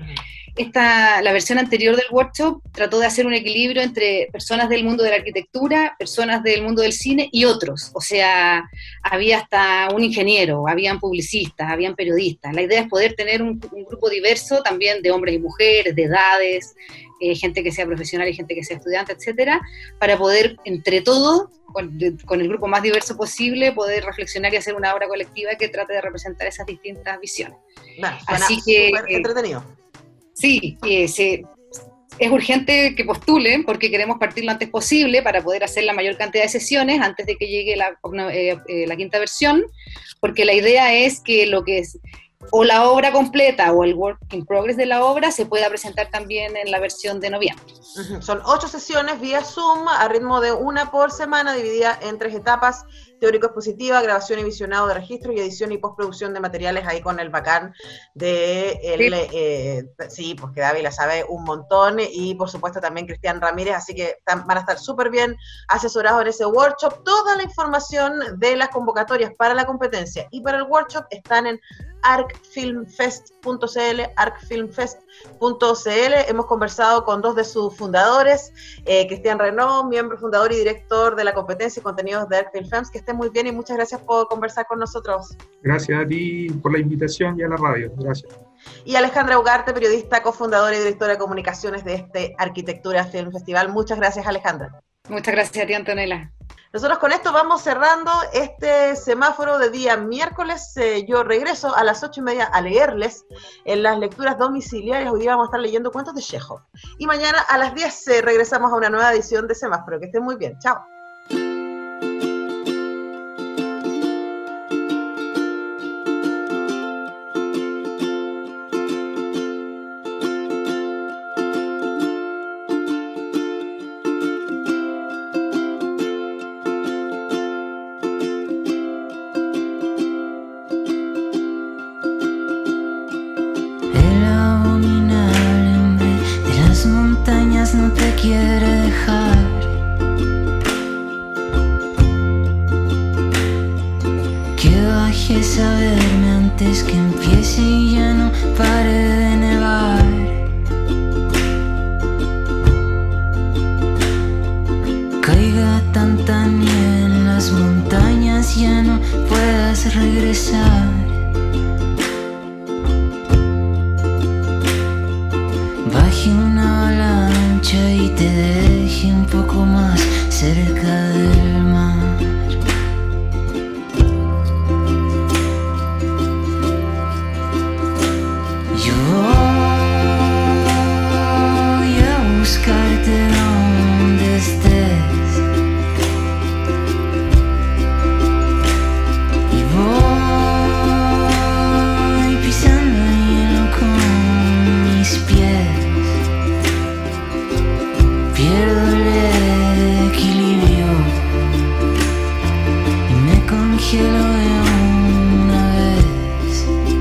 esta, la versión anterior del workshop trató de hacer un equilibrio entre personas del mundo de la arquitectura, personas del mundo del cine y otros. O sea, había hasta un ingeniero, habían publicistas, habían periodistas. La idea es poder tener un, un grupo diverso también de hombres y mujeres, de edades, eh, gente que sea profesional y gente que sea estudiante, etcétera, para poder, entre todos, con, de, con el grupo más diverso posible, poder reflexionar y hacer una obra colectiva que trate de representar esas distintas visiones. Bueno, Así que súper entretenido. Sí, eh, se, es urgente que postulen porque queremos partir lo antes posible para poder hacer la mayor cantidad de sesiones antes de que llegue la, eh, eh, la quinta versión, porque la idea es que lo que es o la obra completa o el work in progress de la obra se pueda presentar también en la versión de noviembre. Uh-huh. Son ocho sesiones vía Zoom a ritmo de una por semana, dividida en tres etapas: teórico-expositiva, grabación y visionado de registro, y edición y postproducción de materiales, ahí con el bacán de el, sí, eh, sí pues que Dávila sabe un montón, y por supuesto también Cristian Ramírez, así que están, van a estar súper bien asesorados en ese workshop. Toda la información de las convocatorias para la competencia y para el workshop están en arc film fest punto c l, arc film fest punto c l. Hemos conversado con dos de sus fundadores, eh, Cristian Renaud, miembro fundador y director de la competencia y contenidos de ArcFilmFest. Que estén muy bien y muchas gracias por conversar con nosotros. Gracias a ti por la invitación y a la radio. Gracias. Y Alejandra Ugarte, periodista, cofundadora y directora de comunicaciones de este Arquitectura Film Festival. Muchas gracias, Alejandra. Muchas gracias a ti, Antonella. Nosotros con esto vamos cerrando este semáforo de día miércoles. Eh, yo regreso a las ocho y media a leerles en las lecturas domiciliarias. Hoy día vamos a estar leyendo cuentos de Chekhov. Y mañana a las diez eh, regresamos a una nueva edición de Semáforo. Que estén muy bien. Chao. No te quiere dejar. antes que empiece y ya no pare de nevar. Caiga tanta nieve en las montañas, ya no puedas regresar. Baje una avalancha y te deje un poco más cerca del mar. Yo voy a buscarte donde estés y voy pisando el hielo con mis pies. Pierdo el equilibrio y me congelo de una vez.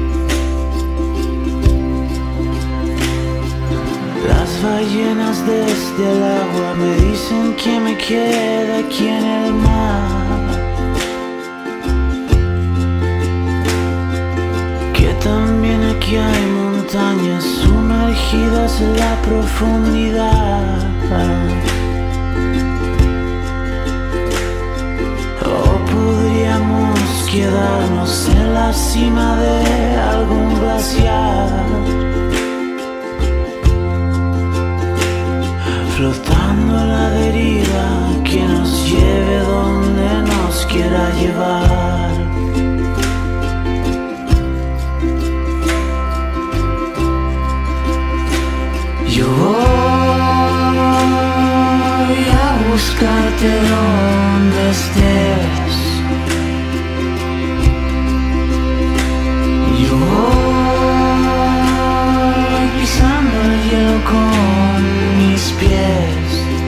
Las ballenas desde el agua me dicen que me quede aquí en el mar, que también aquí hay montañas sumergidas en la profundidad. O podríamos quedarnos en la cima de algún glaciar, flotando en la deriva que nos lleve donde nos quiera llevar. Yo voy a buscarte donde estés. Yo voy pisando el hielo con mis pies.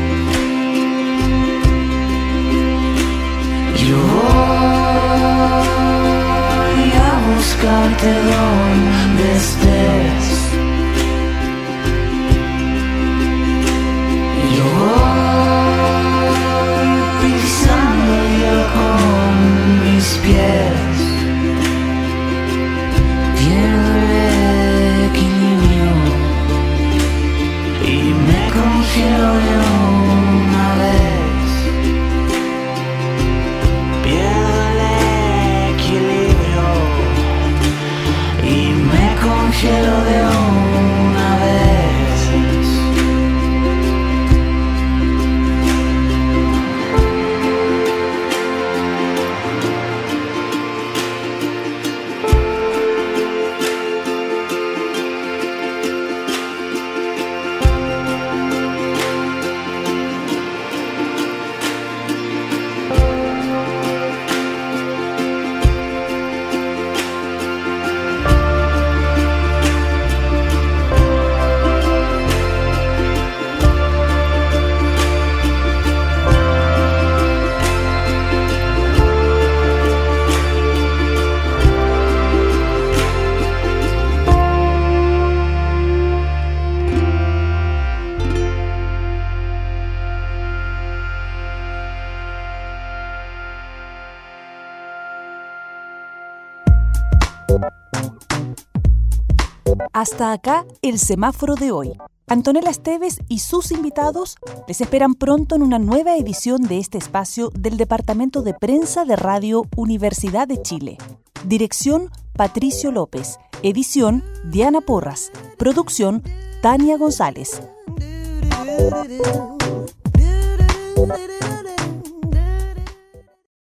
Yo voy a buscarte donde estés. Yo voy pisando el hielo con mis pies. Pierdo el equilibrio y me congelo de una vez. Pierdo el equilibrio y me congelo de una vez. Hasta acá el semáforo de hoy. Antonella Esteves y sus invitados les esperan pronto en una nueva edición de este espacio del Departamento de Prensa de Radio Universidad de Chile. Dirección Patricio López. Edición Diana Porras. Producción Tania González.